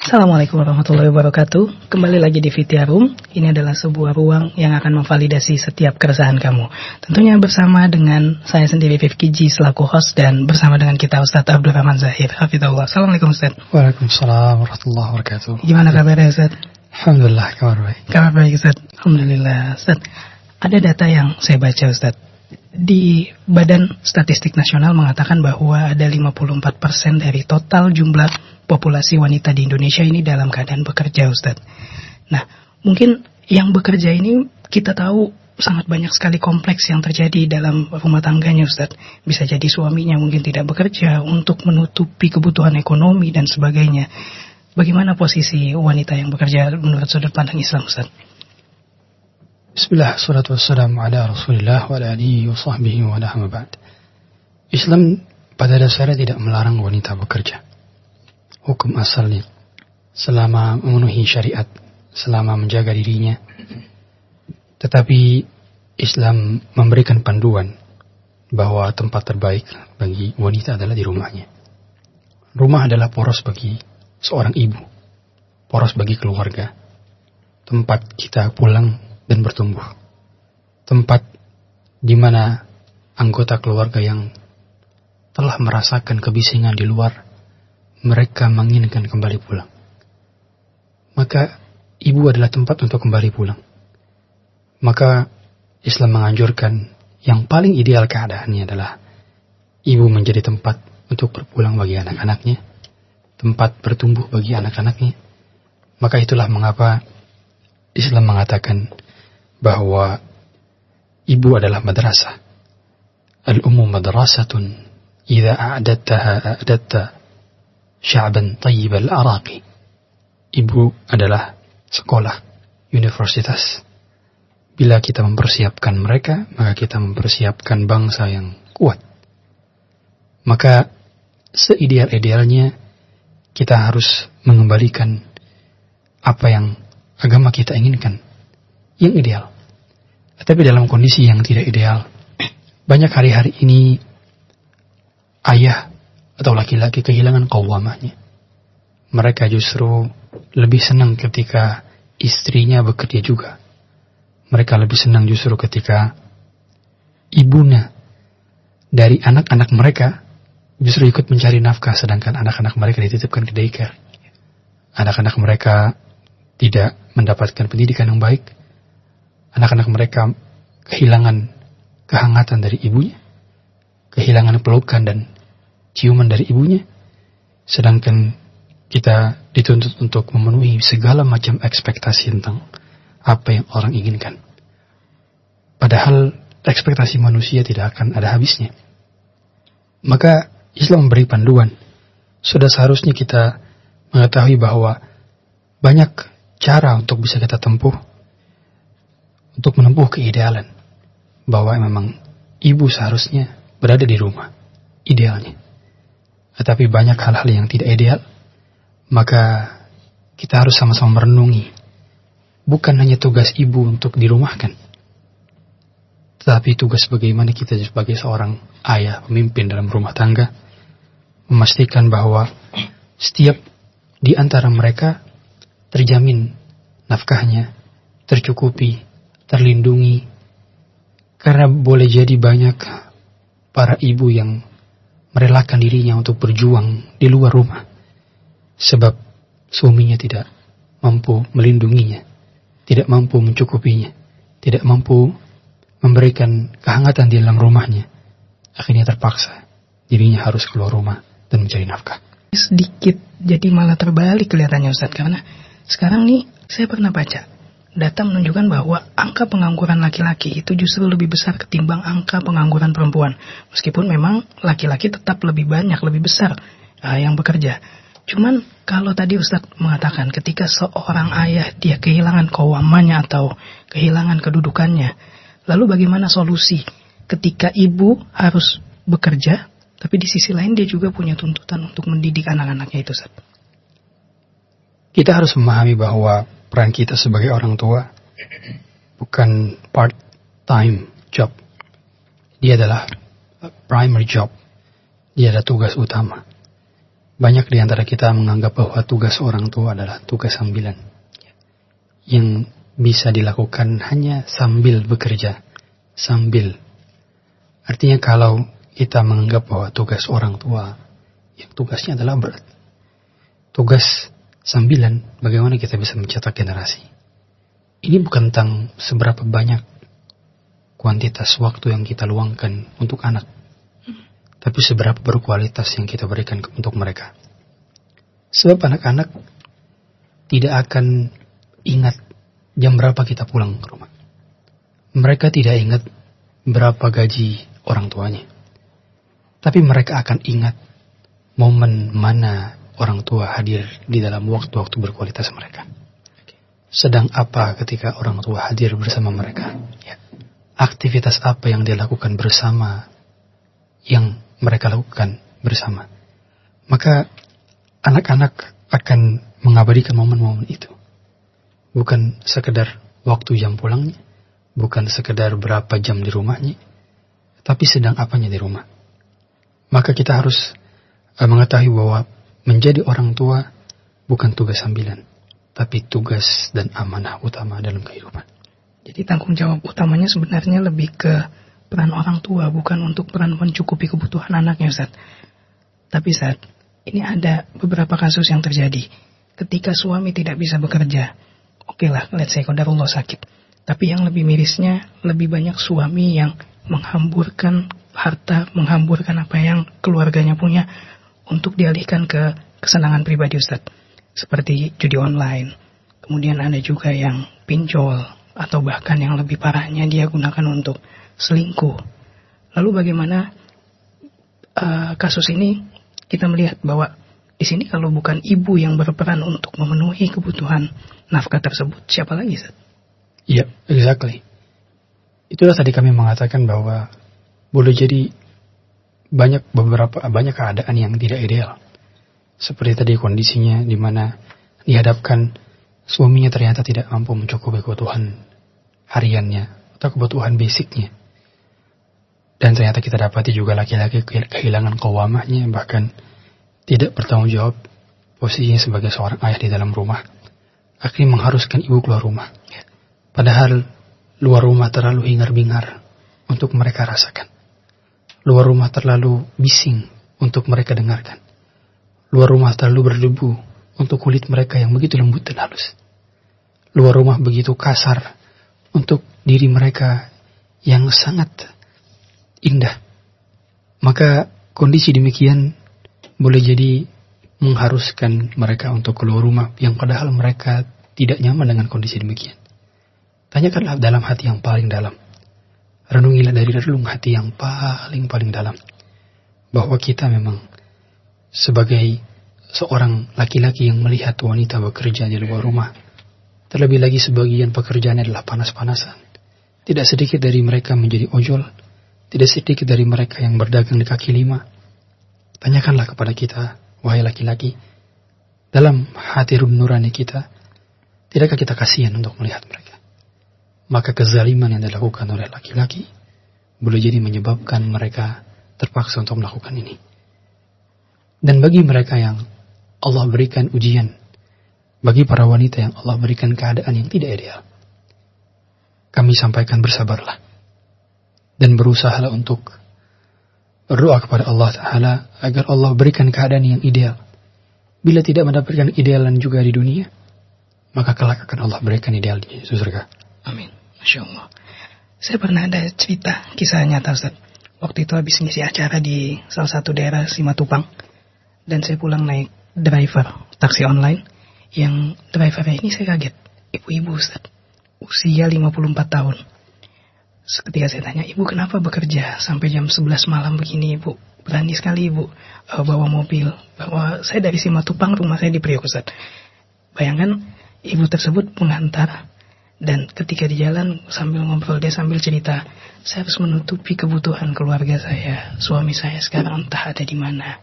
Assalamualaikum warahmatullahi wabarakatuh. Kembali lagi di Fitya Room. Ini adalah sebuah ruang yang akan memvalidasi setiap keresahan kamu. Tentunya bersama dengan saya sendiri Rifki G selaku host dan bersama dengan kita Ustadz Abdul Rahman Zahir. Hafizahullah. Assalamualaikum Ustadz. Waalaikumsalam warahmatullahi wabarakatuh. Gimana kabarnya Ustadz? Alhamdulillah, kabar baik. Kabar baik Ustadz. Alhamdulillah Ustadz. Ada data yang saya baca Ustadz. Di Badan Statistik Nasional mengatakan bahwa ada 54% dari total jumlah populasi wanita di Indonesia ini dalam keadaan bekerja Ustadz. Nah, mungkin yang bekerja ini kita tahu sangat banyak sekali kompleks yang terjadi dalam rumah tangganya Ustadz. Bisa jadi suaminya mungkin tidak bekerja untuk menutupi kebutuhan ekonomi dan sebagainya. Bagaimana posisi wanita yang bekerja menurut sudut pandang Islam Ustadz? Bismillah, salatu wassalamu ala rasulillah wa ala alihi wa sahbihi wa ala ba'd. Islam pada dasarnya tidak melarang wanita bekerja. Hukum asalnya, selama memenuhi syariat, selama menjaga dirinya. Tetapi Islam memberikan panduan bahwa tempat terbaik bagi wanita adalah di rumahnya. Rumah adalah poros bagi seorang ibu, poros bagi keluarga, tempat kita pulang dan bertumbuh, tempat di mana anggota keluarga yang telah merasakan kebisingan di luar, mereka menginginkan kembali pulang. Maka ibu adalah tempat untuk kembali pulang. Maka Islam menganjurkan yang paling ideal keadaannya adalah ibu menjadi tempat untuk berpulang bagi anak-anaknya, tempat bertumbuh bagi anak-anaknya. Maka itulah mengapa Islam mengatakan bahwa ibu adalah madrasah. Al-ummu madrasatun idza a'dadtaha a'dadta sya'ban tayyibal araqi. Ibu adalah sekolah, universitas. Bila kita mempersiapkan mereka, maka kita mempersiapkan bangsa yang kuat. Maka seideal-idealnya kita harus mengembalikan apa yang agama kita inginkan, yang ideal. Tapi dalam kondisi yang tidak ideal, banyak hari-hari ini ayah atau laki-laki kehilangan qawwamahnya. Mereka justru lebih senang ketika istrinya bekerja juga. Mereka lebih senang justru ketika ibunya dari anak-anak mereka justru ikut mencari nafkah, sedangkan anak-anak mereka dititipkan ke daycare. Anak-anak mereka tidak mendapatkan pendidikan yang baik. Anak-anak mereka kehilangan kehangatan dari ibunya, kehilangan pelukan dan ciuman dari ibunya, sedangkan kita dituntut untuk memenuhi segala macam ekspektasi tentang apa yang orang inginkan. Padahal ekspektasi manusia tidak akan ada habisnya. Maka Islam memberi panduan. Sudah seharusnya kita mengetahui bahwa banyak cara untuk bisa kita tempuh untuk menempuh keidealan, bahwa memang ibu seharusnya berada di rumah idealnya. Tetapi banyak hal-hal yang tidak ideal, maka kita harus sama-sama merenungi. Bukan hanya tugas ibu untuk dirumahkan, tetapi tugas bagaimana kita sebagai seorang ayah, pemimpin dalam rumah tangga, memastikan bahwa setiap di antara mereka terjamin nafkahnya, tercukupi, terlindungi. Karena boleh jadi banyak para ibu yang merelakan dirinya untuk berjuang di luar rumah, sebab suaminya tidak mampu melindunginya, tidak mampu mencukupinya, tidak mampu memberikan kehangatan di dalam rumahnya. Akhirnya terpaksa dirinya harus keluar rumah dan mencari nafkah. Sedikit jadi malah terbalik kelihatannya Ustadz, karena sekarang nih saya pernah baca data menunjukkan bahwa angka pengangguran laki-laki itu justru lebih besar ketimbang angka pengangguran perempuan. Meskipun memang laki-laki tetap lebih banyak, lebih besar yang bekerja. Cuman kalau tadi Ustadz mengatakan ketika seorang ayah dia kehilangan qawwamahnya atau kehilangan kedudukannya, lalu bagaimana solusi ketika ibu harus bekerja, tapi di sisi lain dia juga punya tuntutan untuk mendidik anak-anaknya itu Ustadz? Kita harus memahami bahwa peran kita sebagai orang tua bukan part-time job. Dia adalah primary job. Dia adalah tugas utama. banyak di antara kita menganggap bahwa tugas orang tua adalah tugas sambilan yang bisa dilakukan hanya sambil bekerja. Sambil. Artinya kalau kita menganggap bahwa tugas orang tua yang tugasnya adalah berat, tugas sambilan, bagaimana kita bisa mencetak generasi. Ini bukan tentang seberapa banyak kuantitas waktu yang kita luangkan untuk anak, tapi seberapa berkualitas yang kita berikan untuk mereka. Sebab anak-anak tidak akan ingat jam berapa kita pulang ke rumah. Mereka tidak ingat berapa gaji orang tuanya. Tapi mereka akan ingat momen mana orang tua hadir di dalam waktu-waktu berkualitas mereka. Sedang apa ketika orang tua hadir bersama mereka. Aktivitas apa yang dilakukan bersama, yang mereka lakukan bersama. Maka anak-anak akan mengabadikan momen-momen itu. Bukan sekedar waktu jam pulangnya, bukan sekedar berapa jam di rumahnya, tapi sedang apanya di rumah. Maka kita harus mengetahui bahwa menjadi orang tua bukan tugas sambilan, tapi tugas dan amanah utama dalam kehidupan. Jadi tanggung jawab utamanya sebenarnya lebih ke peran orang tua, bukan untuk peran mencukupi kebutuhan anaknya, Ustaz. Tapi Ustaz, ini ada beberapa kasus yang terjadi. Ketika suami tidak bisa bekerja, oke lah, let's say qadarullah sakit. Tapi yang lebih mirisnya, lebih banyak suami yang menghamburkan harta, menghamburkan apa yang keluarganya punya untuk dialihkan ke kesenangan pribadi, Ustaz. Seperti judi online. Kemudian ada juga yang pinjol, atau bahkan yang lebih parahnya dia gunakan untuk selingkuh. Lalu bagaimana kasus ini kita melihat bahwa di sini kalau bukan ibu yang berperan untuk memenuhi kebutuhan nafkah tersebut, siapa lagi, Ustaz? Iya, exactly. Itulah tadi kami mengatakan bahwa boleh jadi banyak keadaan yang tidak ideal. Seperti tadi kondisinya di mana dihadapkan suaminya ternyata tidak mampu mencukupi kebutuhan hariannya atau kebutuhan basicnya. Dan ternyata kita dapati juga laki-laki kehilangan qawamahnya, bahkan tidak bertanggung jawab posisinya sebagai seorang ayah di dalam rumah. Akhirnya mengharuskan ibu keluar rumah. Padahal luar rumah terlalu hingar-bingar untuk mereka rasakan. Luar rumah terlalu bising untuk mereka dengarkan. Luar rumah terlalu berdebu untuk kulit mereka yang begitu lembut dan halus. Luar rumah begitu kasar untuk diri mereka yang sangat indah. Maka kondisi demikian boleh jadi mengharuskan mereka untuk keluar rumah yang padahal mereka tidak nyaman dengan kondisi demikian. Tanyakanlah dalam hati yang paling dalam. Renungilah dari relung hati yang paling dalam. Bahwa kita memang sebagai seorang laki-laki yang melihat wanita bekerja di luar rumah. Terlebih lagi sebagian pekerjaannya adalah panas-panasan. Tidak sedikit dari mereka menjadi ojol. Tidak sedikit dari mereka yang berdagang di kaki lima. Tanyakanlah kepada kita, wahai laki-laki. Dalam hati nurani kita, tidakkah kita kasihan untuk melihat mereka? Maka kezaliman yang dilakukan oleh laki-laki boleh jadi menyebabkan mereka terpaksa untuk melakukan ini. Dan bagi mereka yang Allah berikan ujian, bagi para wanita yang Allah berikan keadaan yang tidak ideal, kami sampaikan bersabarlah dan berusahalah untuk berdoa kepada Allah Ta'ala agar Allah berikan keadaan yang ideal. Bila tidak mendapatkan idealan juga di dunia, maka kelak akan Allah berikan ideal di surga. Amin. Masya Allah. Saya pernah ada cerita, kisah nyata, Ustaz. Waktu itu habis ngisi acara di salah satu daerah Simatupang. Dan saya pulang naik driver taksi online. Yang drivernya ini saya kaget. Ibu-ibu, Ustaz. Usia 54 tahun. Ketika saya tanya, Ibu kenapa bekerja sampai jam 11 malam begini, Ibu? Berani sekali, Ibu, bawa mobil. Bahwa saya dari Simatupang, rumah saya di Priok, Ustaz. Bayangkan, ibu tersebut mengantar. Dan ketika di jalan sambil ngobrol, dia sambil cerita, saya harus menutupi kebutuhan keluarga saya. Suami saya sekarang entah ada di mana.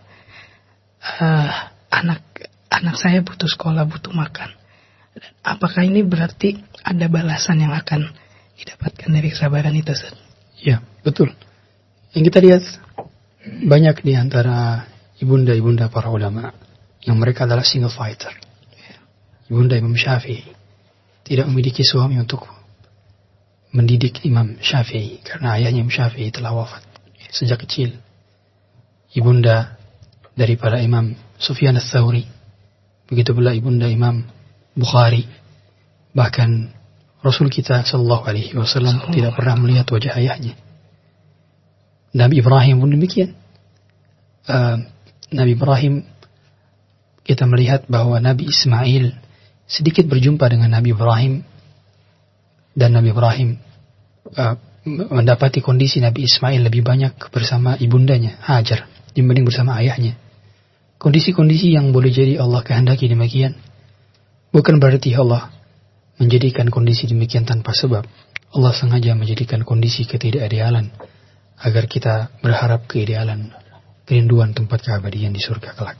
Anak saya butuh sekolah, butuh makan. Apakah ini berarti ada balasan yang akan didapatkan dari kesabaran itu, Ustaz? Ya, betul. Yang kita lihat banyak di antara ibunda-ibunda para ulama yang mereka adalah single fighter. Ibunda Imam Syafi'i tidak memiliki suami untuk mendidik Imam Syafi'i karena ayahnya Imam Syafi'i telah wafat sejak kecil. Ibunda daripada Imam Sufyan ats-Tsauri, begitu pula ibunda Imam Bukhari. Bahkan Rasul kita sallallahu alaihi wasallam tidak pernah melihat wajah ayahnya. Nabi Ibrahim pun demikian. Nabi Ibrahim, kita melihat bahwa Nabi Ismail sedikit berjumpa dengan Nabi Ibrahim, dan Nabi Ibrahim mendapati kondisi Nabi Ismail lebih banyak bersama ibundanya Hajar dibanding bersama ayahnya. Kondisi-kondisi yang boleh jadi Allah kehendaki demikian, bukan berarti Allah menjadikan kondisi demikian tanpa sebab. Allah sengaja menjadikan kondisi ketidakidealan agar kita berharap keidealan, kerinduan tempat keabadian di surga kelak.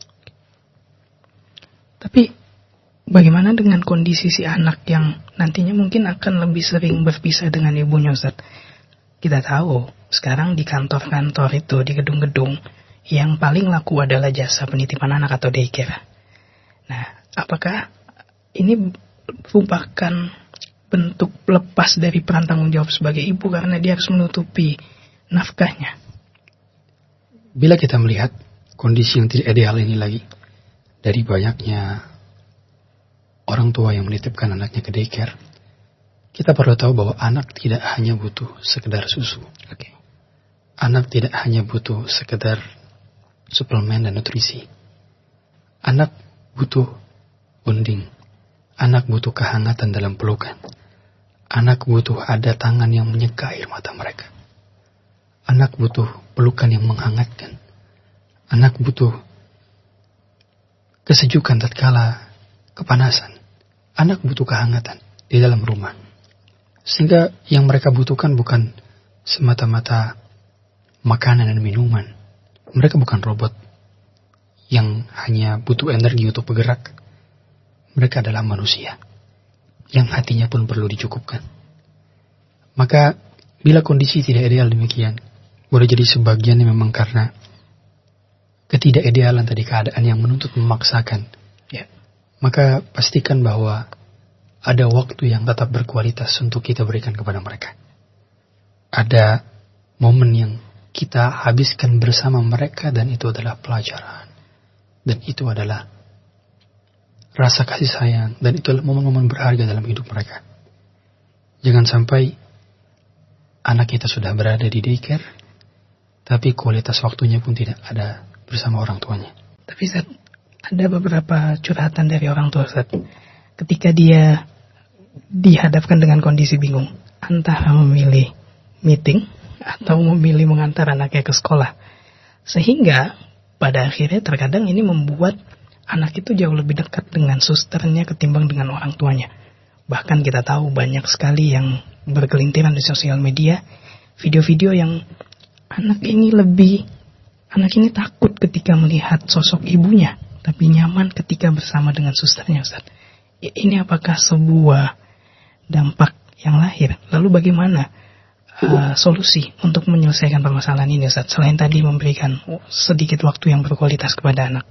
Tapi bagaimana dengan kondisi si anak yang nantinya mungkin akan lebih sering berpisah dengan ibunya, Ustaz? Kita tahu sekarang di kantor-kantor itu, di gedung-gedung, yang paling laku adalah jasa penitipan anak atau daycare. Nah, apakah ini merupakan bentuk lepas dari peran tanggung jawab sebagai ibu karena dia harus menutupi nafkahnya? Bila kita melihat kondisi yang tidak ideal ini lagi, dari banyaknya orang tua yang menitipkan anaknya ke daycare, kita perlu tahu bahwa anak tidak hanya butuh sekedar susu. Anak tidak hanya butuh sekedar suplemen dan nutrisi. Anak butuh bonding. Anak butuh kehangatan dalam pelukan. Anak butuh ada tangan yang menyeka air mata mereka. Anak butuh pelukan yang menghangatkan. Anak butuh kesejukan tatkala kepanasan. Anak butuh kehangatan di dalam rumah. Sehingga yang mereka butuhkan bukan semata-mata makanan dan minuman. Mereka bukan robot yang hanya butuh energi untuk bergerak. Mereka adalah manusia yang hatinya pun perlu dicukupkan. Maka bila kondisi tidak ideal demikian, boleh jadi sebagiannya memang karena ketidakidealan tadi, keadaan yang menuntut memaksakan. Maka pastikan bahwa ada waktu yang tetap berkualitas untuk kita berikan kepada mereka. Ada momen yang kita habiskan bersama mereka, dan itu adalah pelajaran. Dan itu adalah rasa kasih sayang, dan itu adalah momen-momen berharga dalam hidup mereka. Jangan sampai anak kita sudah berada di daycare, tapi kualitas waktunya pun tidak ada bersama orang tuanya. Tapi Ustaz, ada beberapa curhatan dari orang tua, Ustaz. Ketika dia dihadapkan dengan kondisi bingung, antara memilih meeting atau memilih mengantar anaknya ke sekolah. Sehingga pada akhirnya terkadang ini membuat anak itu jauh lebih dekat dengan susternya ketimbang dengan orang tuanya. Bahkan kita tahu banyak sekali yang berkelintiran di sosial media, video-video yang anak ini takut ketika melihat sosok ibunya, tapi nyaman ketika bersama dengan susternya, Ustaz. Ini apakah sebuah dampak yang lahir? Lalu bagaimana solusi untuk menyelesaikan permasalahan ini, Ustaz, selain tadi memberikan sedikit waktu yang berkualitas kepada anak?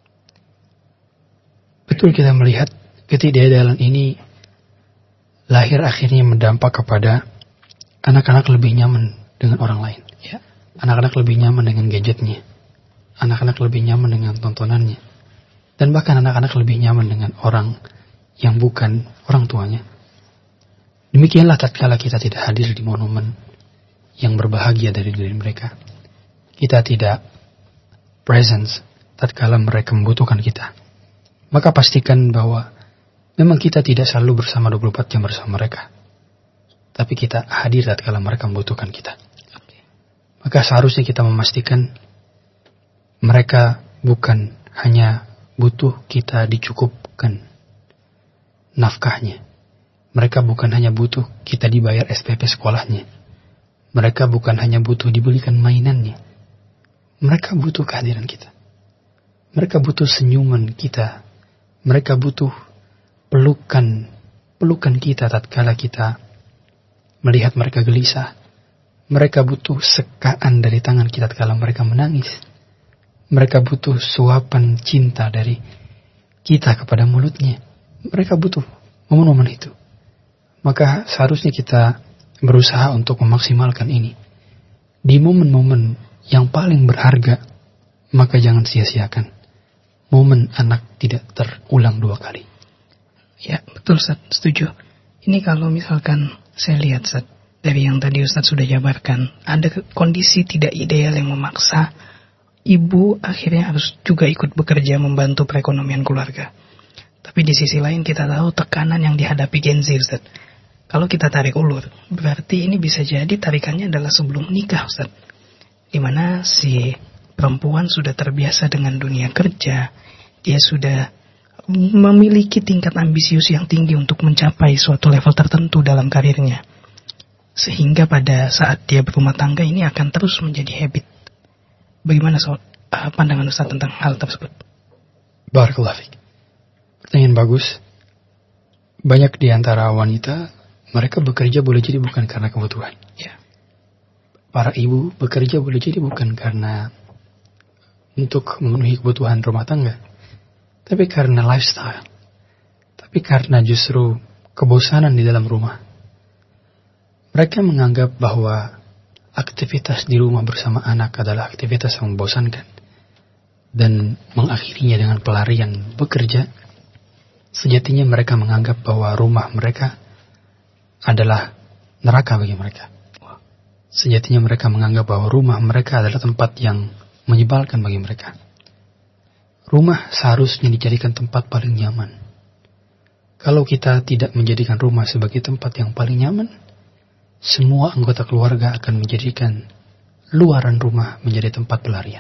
Betul, kita melihat ketidakidealan ini lahir akhirnya mendampak kepada anak-anak lebih nyaman dengan orang lain. Anak-anak lebih nyaman dengan gadgetnya. Anak-anak lebih nyaman dengan tontonannya. Dan bahkan anak-anak lebih nyaman dengan orang yang bukan orang tuanya. Demikianlah tatkala kita tidak hadir di momen yang berbahagia dari diri mereka. Kita tidak presence tatkala mereka membutuhkan kita. Maka pastikan bahwa memang kita tidak selalu bersama 24 jam bersama mereka. Tapi kita hadir tatkala mereka membutuhkan kita. Maka seharusnya kita memastikan mereka bukan hanya butuh kita dicukupkan nafkahnya. Mereka bukan hanya butuh kita dibayar SPP sekolahnya. Mereka bukan hanya butuh dibelikan mainannya. Mereka butuh kehadiran kita. Mereka butuh senyuman kita. Mereka butuh pelukan kita tatkala kita melihat mereka gelisah. Mereka butuh sekaan dari tangan kita tatkala mereka menangis. Mereka butuh suapan cinta dari kita kepada mulutnya. Mereka butuh momen-momen itu. Maka seharusnya kita berusaha untuk memaksimalkan ini. Di momen-momen yang paling berharga, maka jangan sia-siakan. Momen anak tidak terulang 2 kali. Ya, betul Ustaz, setuju. Ini kalau misalkan saya lihat Ustaz, dari yang tadi Ustaz sudah jabarkan, ada kondisi tidak ideal yang memaksa ibu akhirnya harus juga ikut bekerja membantu perekonomian keluarga. Tapi di sisi lain kita tahu tekanan yang dihadapi Gen Z Ustaz. Kalau kita tarik ulur, berarti ini bisa jadi tarikannya adalah sebelum nikah Ustaz. Dimana si perempuan sudah terbiasa dengan dunia kerja, dia sudah memiliki tingkat ambisius yang tinggi untuk mencapai suatu level tertentu dalam karirnya. Sehingga pada saat dia berumah tangga ini akan terus menjadi habit. Bagaimana pandangan Ustaz tentang hal tersebut? Barakallahu fiik. Pertanyaan bagus. Banyak di antara wanita, mereka bekerja boleh jadi bukan karena kebutuhan. Ya. Para ibu bekerja boleh jadi bukan karena untuk memenuhi kebutuhan rumah tangga, tapi karena lifestyle. Tapi karena justru kebosanan di dalam rumah. Mereka menganggap bahwa aktivitas di rumah bersama anak adalah aktivitas yang membosankan. Dan mengakhirinya dengan pelarian bekerja. Sejatinya mereka menganggap bahwa rumah mereka adalah neraka bagi mereka. Sejatinya mereka menganggap bahwa rumah mereka adalah tempat yang menyebalkan bagi mereka. Rumah seharusnya dijadikan tempat paling nyaman. Kalau kita tidak menjadikan rumah sebagai tempat yang paling nyaman, semua anggota keluarga akan menjadikan luaran rumah menjadi tempat pelarian.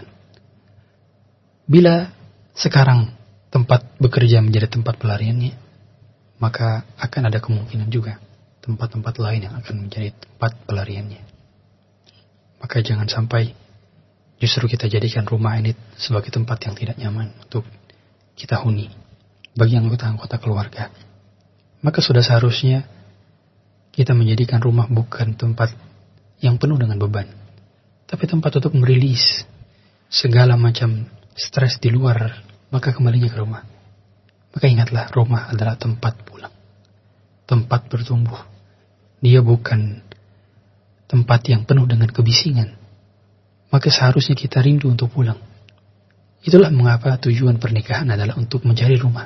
Bila sekarang tempat bekerja menjadi tempat pelariannya, maka akan ada kemungkinan juga tempat-tempat lain yang akan menjadi tempat pelariannya. Maka jangan sampai justru kita jadikan rumah ini sebagai tempat yang tidak nyaman untuk kita huni bagi anggota-anggota keluarga. Maka sudah seharusnya kita menjadikan rumah bukan tempat yang penuh dengan beban, tapi tempat untuk merilis segala macam stres di luar, maka kembalinya ke rumah. Maka ingatlah, rumah adalah tempat pulang, tempat bertumbuh. Dia bukan tempat yang penuh dengan kebisingan. Maka seharusnya kita rindu untuk pulang. Itulah mengapa tujuan pernikahan adalah untuk mencari rumah.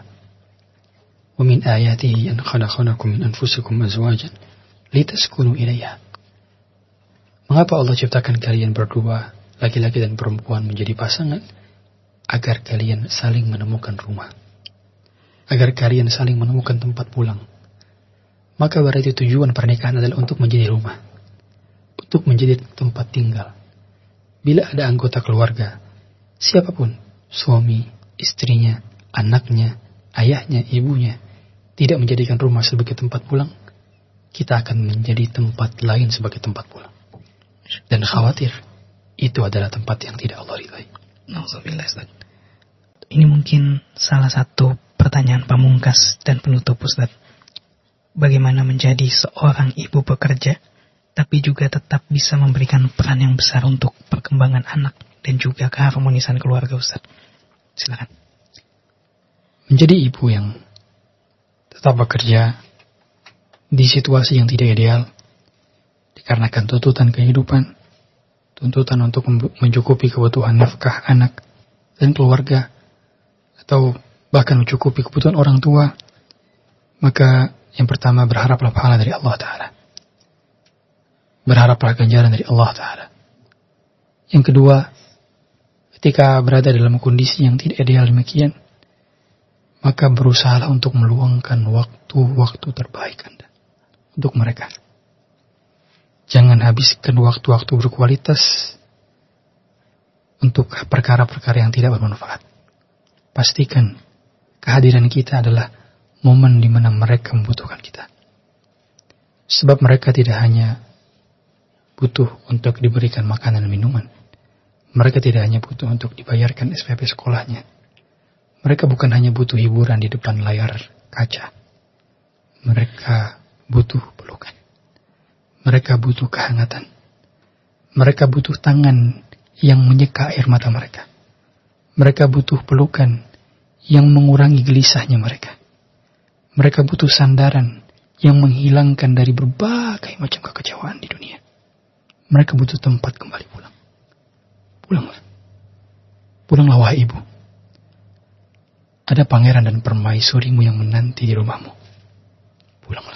Wa min ayatihi an khalaqakum min anfusikum azwajan litaskunu ilaiha. Mengapa Allah ciptakan kalian berdua, laki-laki dan perempuan menjadi pasangan? Agar kalian saling menemukan rumah. Agar kalian saling menemukan tempat pulang. Maka berarti tujuan pernikahan adalah untuk menjadi rumah. Untuk menjadi tempat tinggal. Bila ada anggota keluarga, siapapun, suami, istrinya, anaknya, ayahnya, ibunya, tidak menjadikan rumah sebagai tempat pulang, kita akan menjadi tempat lain sebagai tempat pulang. Dan khawatir, itu adalah tempat yang tidak Allah ridhai. Nauzubillah Ustaz. Ini mungkin salah satu pertanyaan pamungkas dan penutup Ustaz. Bagaimana menjadi seorang ibu bekerja, tapi juga tetap bisa memberikan peran yang besar untuk perkembangan anak dan juga keharmonisan keluarga Ustaz. Silakan. Menjadi ibu yang tetap bekerja di situasi yang tidak ideal, dikarenakan tuntutan kehidupan, tuntutan untuk mencukupi kebutuhan nafkah anak dan keluarga, atau bahkan mencukupi kebutuhan orang tua, maka yang pertama berharaplah pahala dari Allah Ta'ala. Berharaplah ganjaran dari Allah Ta'ala. Yang kedua, ketika berada dalam kondisi yang tidak ideal demikian, maka berusahalah untuk meluangkan waktu-waktu terbaik Anda untuk mereka. Jangan habiskan waktu-waktu berkualitas untuk perkara-perkara yang tidak bermanfaat. Pastikan kehadiran kita adalah momen di mana mereka membutuhkan kita. Sebab mereka tidak hanya butuh untuk diberikan makanan dan minuman. Mereka tidak hanya butuh untuk dibayarkan SPP sekolahnya. Mereka bukan hanya butuh hiburan di depan layar kaca. Mereka butuh pelukan. Mereka butuh kehangatan. Mereka butuh tangan yang menyeka air mata mereka. Mereka butuh pelukan yang mengurangi gelisahnya mereka. Mereka butuh sandaran yang menghilangkan dari berbagai macam kekecewaan di dunia. Mereka butuh tempat kembali pulang. Pulanglah. Pulanglah wahai ibu. Ada pangeran dan permaisurimu yang menanti di rumahmu. Pulanglah.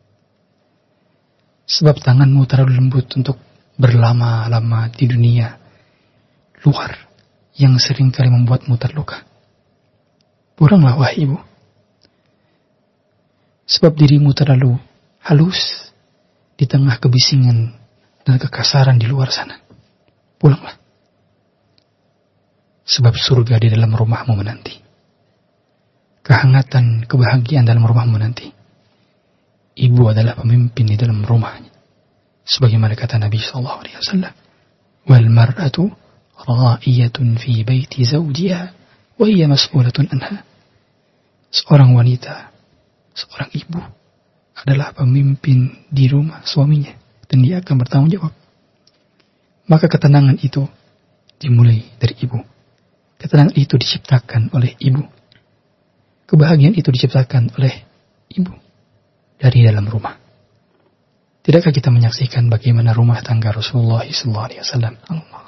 Sebab tanganmu terlalu lembut untuk berlama-lama di dunia luar yang seringkali membuatmu terluka. Pulanglah wahai ibu. Sebab dirimu terlalu halus di tengah kebisingan dan kekasaran di luar sana. Pulanglah. Sebab surga di dalam rumahmu menanti. Kehangatan, kebahagiaan dalam rumahmu nanti. Ibu adalah pemimpin di dalam rumahnya. Sebagaimana kata Nabi SAW. Wal mar'atu ra'iyatun fi baiti zawjiha wa hiya mas'ulatun anha. Seorang wanita, seorang ibu adalah pemimpin di rumah suaminya. Dan dia akan bertanggung jawab. Maka ketenangan itu dimulai dari ibu. Ketenangan itu diciptakan oleh ibu. Kebahagiaan itu diciptakan oleh ibu dari dalam rumah. Tidakkah kita menyaksikan bagaimana rumah tangga Rasulullah SAW?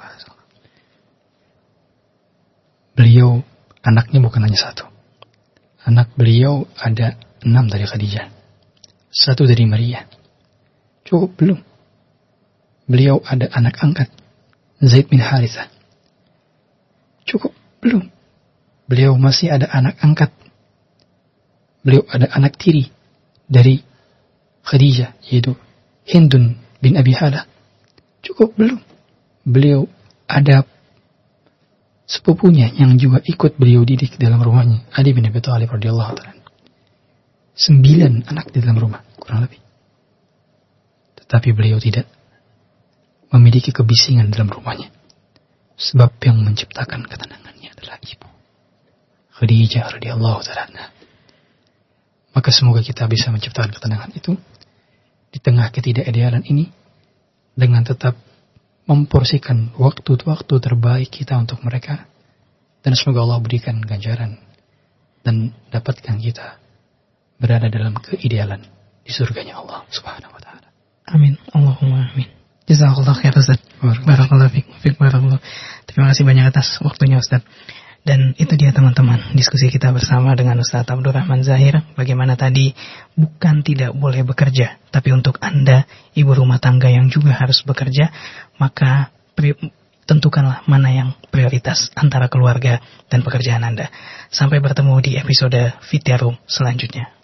Beliau, anaknya bukan hanya satu. Anak beliau ada 6 dari Khadijah. 1 dari Maria. Cukup belum? Beliau ada anak angkat. Zaid bin Harithah. Cukup belum? Beliau masih ada anak angkat. Beliau ada anak tiri dari Khadijah, yaitu Hindun bin Abi Halah. Cukup belum? Beliau ada sepupunya yang juga ikut beliau didik dalam rumahnya, Ali bin Abi Thalib radhiyallahu ta'ala. 9 anak di dalam rumah, kurang lebih. Tetapi beliau tidak memiliki kebisingan dalam rumahnya. Sebab yang menciptakan ketenangannya adalah ibu Khadijah radhiyallahu ta'ala. Maka semoga kita bisa menciptakan ketenangan itu di tengah ketidakidealan ini dengan tetap memporsikan waktu-waktu terbaik kita untuk mereka, dan semoga Allah berikan ganjaran dan dapatkan kita berada dalam keidealan di surganya Allah Subhanahu wa taala. Amin. Allahumma amin. Jazakallahu khair Ustaz. Barakallahu fiik. Barakallahu. Terima kasih banyak atas waktunya Ustaz. Dan itu dia teman-teman, diskusi kita bersama dengan Ustaz Abdul Rahman Zahir. Bagaimana tadi bukan tidak boleh bekerja, tapi untuk Anda, ibu rumah tangga yang juga harus bekerja, maka tentukanlah mana yang prioritas antara keluarga dan pekerjaan Anda. Sampai bertemu di episode Fitya Room selanjutnya.